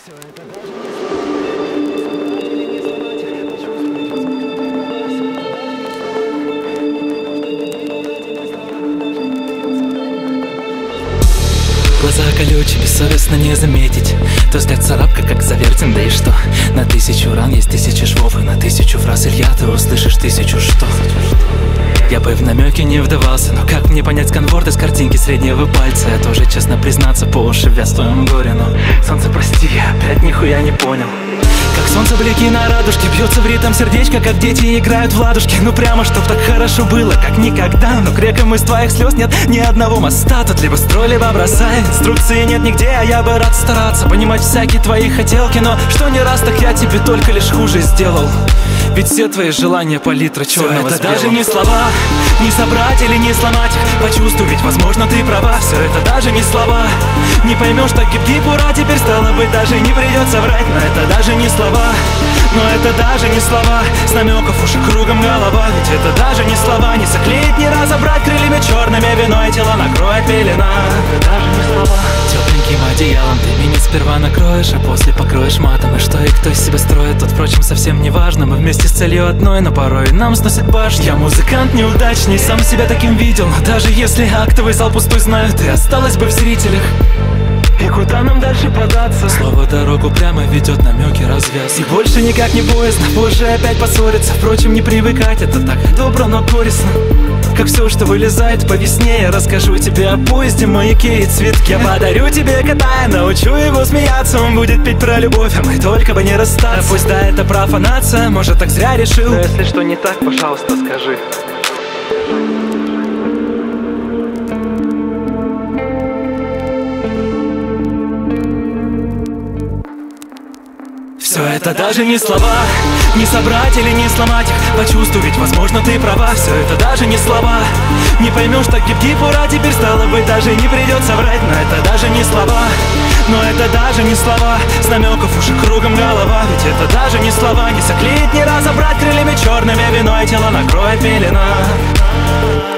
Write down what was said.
Глаза колючие, бессовестно не заметить. То взгляд царапка, как завертен, да и что? На 1000 ран есть 1000 швов, и на 1000 фраз, Илья, ты услышишь 1000 что? Я бы в намеке не вдавался, но как мне понять сканворд из картинки среднего пальца? Я тоже, честно признаться, по уши вяз в твоем горе, но солнце, прости, я опять нихуя не понял. Как солнце блики на радужке, бьется в ритм сердечко, как дети играют в ладушки. Ну прямо, чтоб так хорошо было, как никогда. Но к рекам из твоих слез нет ни одного моста. Тут либо строй, либо бросай. Инструкции нет нигде, а я бы рад стараться понимать всякие твои хотелки. Но что не раз, так я тебе только лишь хуже сделал. Ведь все твои желания палитра черного с белым. Это даже не слова, не собрать или не сломать их. Почувствовать, возможно, ты права. Все это даже не слова. Не поймешь, так гиб-гиб, ура, теперь стало быть, даже не придется врать. Но это даже не слова, но это даже не слова. С намеков уже кругом голова. Ведь это даже не слова, не заклеить, не разобрать крыльями черными, вино и тело накроет пелена. Это даже не слова. Тепленьким одеялом ты меня сперва накроешь, а после покроешь матом. И что и кто из себя строит, тут, впрочем, совсем не важно. Мы вместе с целью одной, но порой нам сносит башню. Я музыкант неудачный, сам себя таким видел. Но даже если актовый зал пустой, знаю, ты осталась бы в зрителях. И куда нам дальше податься? Слово дорогу прямо ведет, намеки развяз. И больше никак не поздно, позже опять поссориться. Впрочем, не привыкать, это так добро, но горестно. Как все, что вылезает по весне. Я расскажу тебе о поезде, маяке и цветке. Я подарю тебе кота, я научу его смеяться. Он будет петь про любовь, а мы только бы не расстаться. А пусть да, это профанация, может, так зря решил. Но если что не так, пожалуйста, скажи. Все это даже не слова, не собрать или не сломать их. Почувствовать, возможно, ты права. Все это даже не слова. Не поймешь, так гиб-гиб, ура, теперь стало быть, даже не придется врать. Но это даже не слова, но это даже не слова. С намеков уже кругом голова. Ведь это даже не слова, не заклеить, не разобрать крыльями черными, вино и тело накроет пелена.